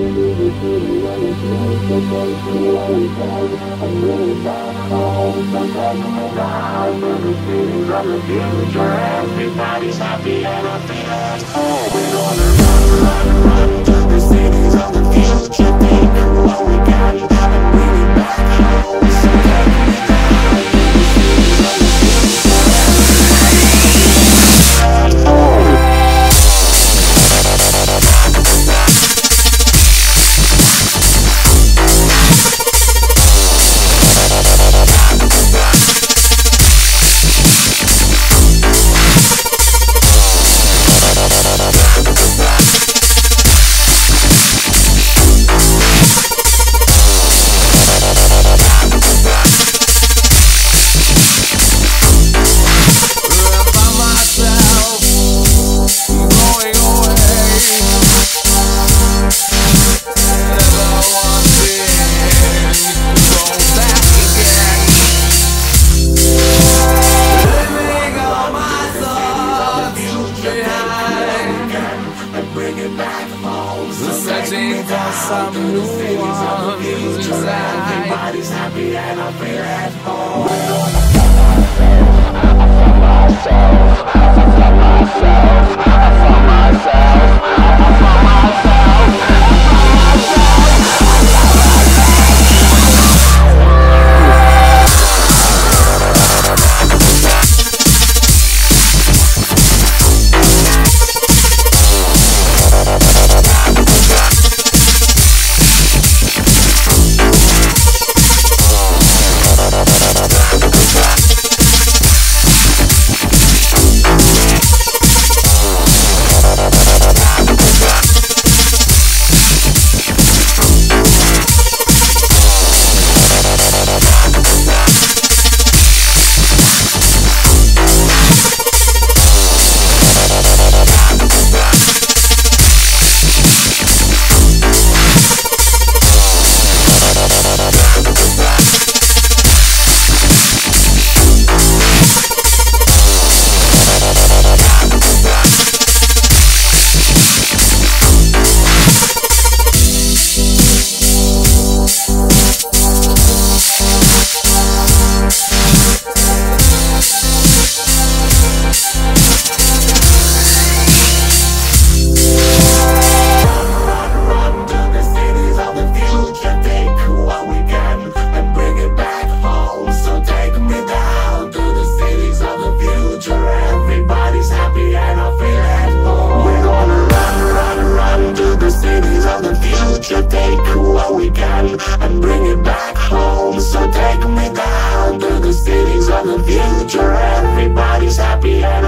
Everybody's happy and I feel at home. We're gonna run to the cities of the future. Take what we got and bring it back home. So take me down to the cities of the future. Everybody's happy at home. Searching for some new ones inside. Everybody's happy and I feel at home. Take what we can and bring it back home. So take me down to the cities of the future. Everybody's happy.